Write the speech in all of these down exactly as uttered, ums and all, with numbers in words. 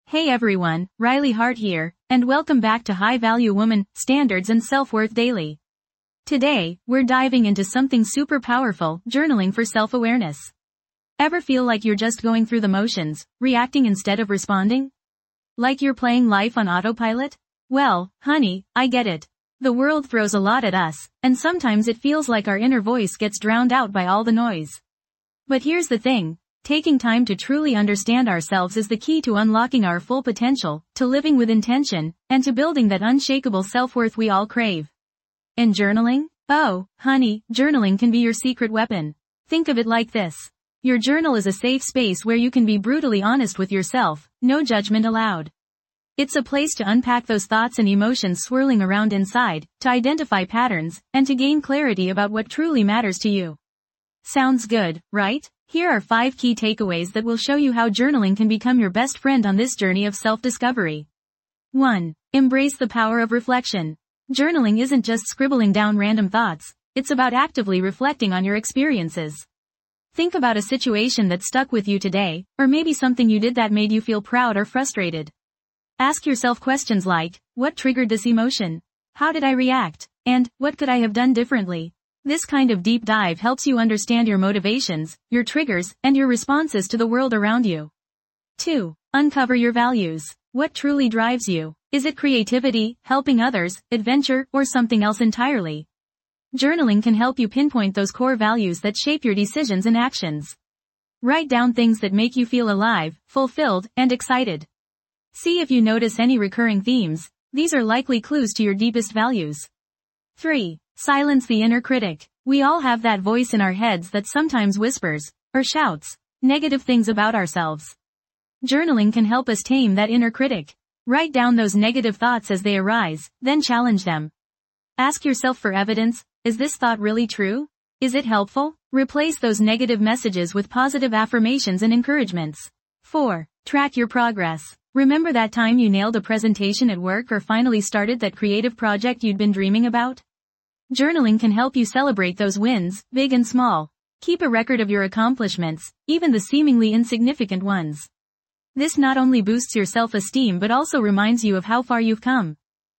Hey everyone, Riley Hart here, and welcome back to High Value Woman, Standards and Self-Worth Daily. Today, we're diving into something super powerful, journaling for self-awareness. Ever feel like you're just going through the motions, reacting instead of responding? Like you're playing life on autopilot? Well, honey, I get it. The world throws a lot at us, and sometimes it feels like our inner voice gets drowned out by all the noise. But here's the thing. Taking time to truly understand ourselves is the key to unlocking our full potential, to living with intention, and to building that unshakable self-worth we all crave. And journaling? Oh, honey, journaling can be your secret weapon. Think of it like this. Your journal is a safe space where you can be brutally honest with yourself, no judgment allowed. It's a place to unpack those thoughts and emotions swirling around inside, to identify patterns, and to gain clarity about what truly matters to you. Sounds good, right? Here are five key takeaways that will show you how journaling can become your best friend on this journey of self-discovery. one. Embrace the power of reflection. Journaling isn't just scribbling down random thoughts, it's about actively reflecting on your experiences. Think about a situation that stuck with you today, or maybe something you did that made you feel proud or frustrated. Ask yourself questions like, what triggered this emotion? How did I react? And, what could I have done differently? This kind of deep dive helps you understand your motivations, your triggers, and your responses to the world around you. two. Uncover your values. What truly drives you? Is it creativity, helping others, adventure, or something else entirely? Journaling can help you pinpoint those core values that shape your decisions and actions. Write down things that make you feel alive, fulfilled, and excited. See if you notice any recurring themes. These are likely clues to your deepest values. three. Silence the inner critic. We all have that voice in our heads that sometimes whispers, or shouts, negative things about ourselves. Journaling can help us tame that inner critic. Write down those negative thoughts as they arise, then challenge them. Ask yourself for evidence, is this thought really true? Is it helpful? Replace those negative messages with positive affirmations and encouragements. four. Track your progress. Remember that time you nailed a presentation at work or finally started that creative project you'd been dreaming about? Journaling can help you celebrate those wins, big and small. Keep a record of your accomplishments, even the seemingly insignificant ones. This not only boosts your self-esteem but also reminds you of how far you've come.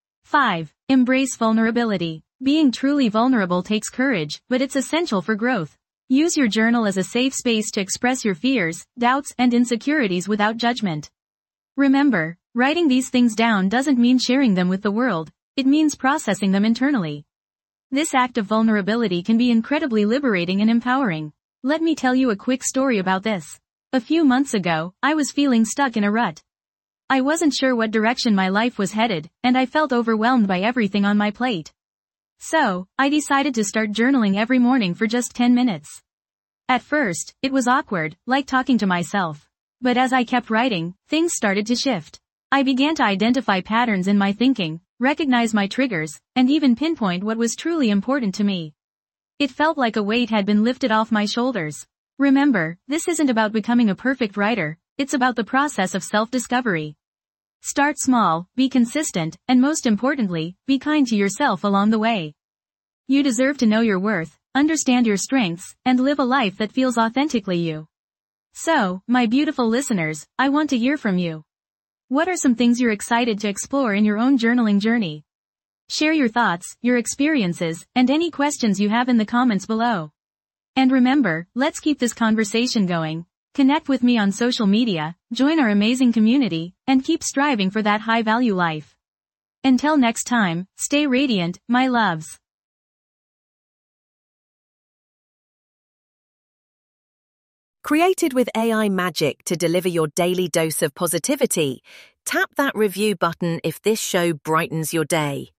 five. Embrace vulnerability. Being truly vulnerable takes courage, but it's essential for growth. Use your journal as a safe space to express your fears, doubts, and insecurities without judgment. Remember, writing these things down doesn't mean sharing them with the world, it means processing them internally. This act of vulnerability can be incredibly liberating and empowering. Let me tell you a quick story about this. A few months ago, I was feeling stuck in a rut. I wasn't sure what direction my life was headed, and I felt overwhelmed by everything on my plate. So, I decided to start journaling every morning for just ten minutes. At first, it was awkward, like talking to myself. But as I kept writing, things started to shift. I began to identify patterns in my thinking, recognize my triggers, and even pinpoint what was truly important to me. It felt like a weight had been lifted off my shoulders. Remember, this isn't about becoming a perfect writer, it's about the process of self-discovery. Start small, be consistent, and most importantly, be kind to yourself along the way. You deserve to know your worth, understand your strengths, and live a life that feels authentically you. So, my beautiful listeners, I want to hear from you. What are some things you're excited to explore in your own journaling journey? Share your thoughts, your experiences, and any questions you have in the comments below. And remember, let's keep this conversation going. Connect with me on social media, join our amazing community, and keep striving for that high-value life. Until next time, stay radiant, my loves. Created with A I magic to deliver your daily dose of positivity, tap that review button if this show brightens your day.